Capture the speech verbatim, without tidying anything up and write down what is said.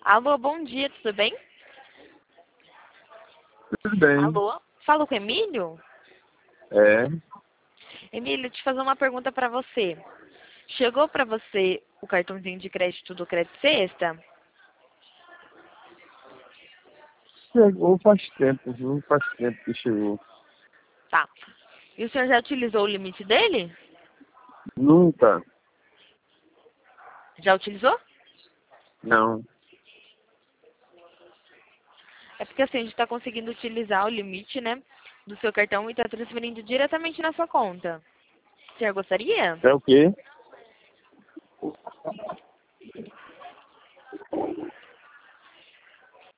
Alô, bom dia, tudo bem? Tudo bem. Alô, falo com o Emílio? É. Emílio, deixa eu fazer uma pergunta para você. Chegou para você o cartãozinho de crédito do Crédito Sexta? Chegou faz tempo, viu? Faz tempo que chegou. Tá. E o senhor já utilizou o limite dele? Nunca. Já utilizou? Não. É porque assim, a gente está conseguindo utilizar o limite, né, do seu cartão e está transferindo diretamente na sua conta. O senhor gostaria? É o quê?